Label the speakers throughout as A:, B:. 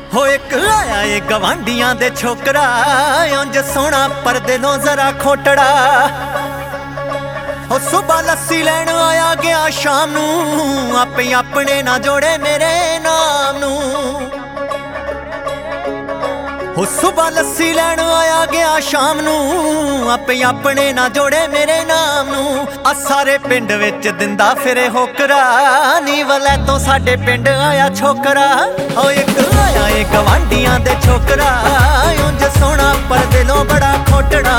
A: हो एक आया ये गवांडियां दे छोकरा उंज सोना पर दिलों जरा खोटड़ा। हो सुबह लस्सी लैन आया गया शाम नू आपे अपने ना जोड़े मेरे नाम नू। हो सुबह लस्सी लैन आया गया शाम नू आपे अपने ना जोड़े मेरे नाम नू। आ सारे पिंड विच दिंदा फिरे होकरा नी वलै तो साडे पिंड आया छोकरा। ओ एक आया ये गवांडियां दे छोकरा उंज सोना पर दिलों बड़ा खोटड़ा।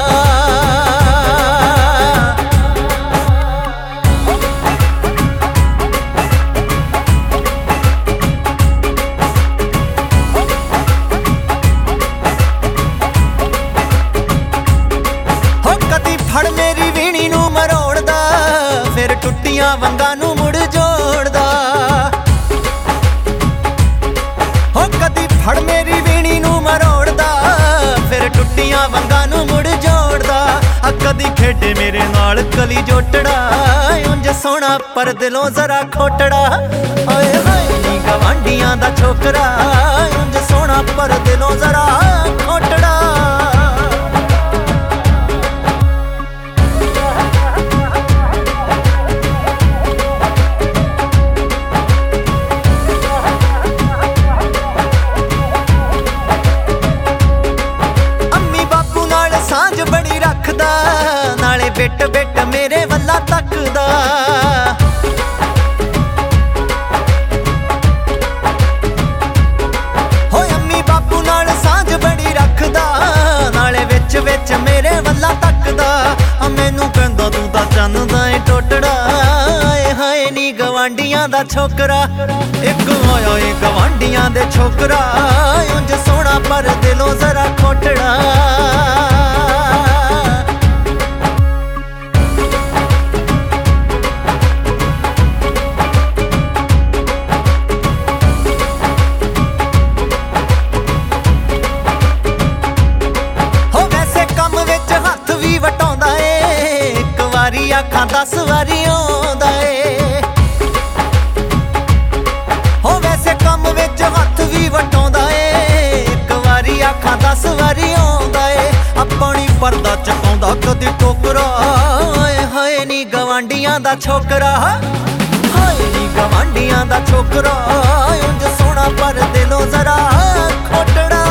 A: फड़ मेरी वीणी नू मरोड़दा फिर टुट्टियां वंगां नू मुड़ जोड़दा। हो कदी फड़ मेरी वीणी नू मरोड़दा फिर टुट्टियां वंगां नू मुड़ जोड़दा। आ कदी खेडे मेरे नाल कली जोटड़ा उंज सोना पर दिलों जरा खोटड़ा। ओए होए नी गवांडियां दा छोकरा उंज सोना पर दिलों जरा खोटड़ा। सांझ बड़ी रखदा नाले बिट बिट मेरे वल्ला तकदा। हो अम्मी बापू नाल सांझ बड़ी रखदा नाले विच विच मेरे वल्ला तकदा। मैनू कहंदा तू तां चन्न दा ए टोटड़ा। आए हाय नी गवांडियां दा छोकरा एक आया ए गवांडियां दे छोकरा उंज सोना पर दिलों जरा खोटड़ा। आखां 10 वारी आउंदा ए। हो वैसे कम विच हत्थ भी वटाउंदा ए एक वारी आखां 10 वारी आउंदा ए। अपनी परदा चकाउंदा कदी टोकरा। हाय हाय नी गवांडियां दा छोकरा हाय नी गवांडियां दा छोकरा उंज सोना पर दिलों जरा खोटड़ा।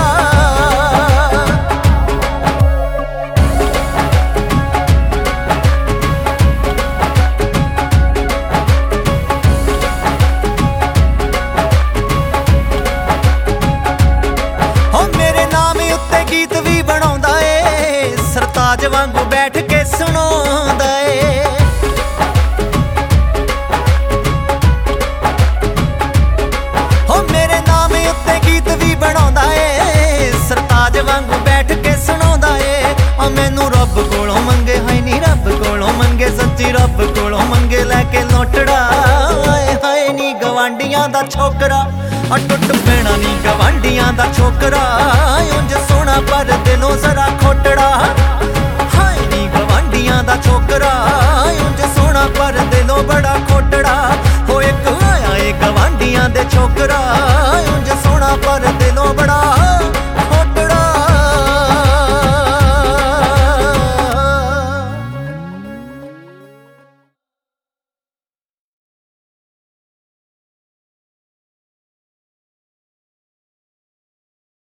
A: गीत भी बनाउंदा ए सरताज वांगू बैठ के सुनाउंदा ए। हो मेरे नाम उत्ते गीत भी बनाउंदा ए सरताज वांगू बैठ के सुनाउंदा ए। मैनू रब कोलों मंगे हाय नी रब कोलों मंगे सच्ची रब कोलों मंगे लैके लोटड़ा। हाय हाय नी गवांडियां दा छोकरा टुट पैना नी गवांडियां दा छोकरा उंज सोना पर दिलों जरा खोटड़ा। हाय नी गवांडियां दा छोकरा उंज सोना पर दिलों बड़ा खोटड़ा। हो एक आया ए गवांडियां दे छोकरा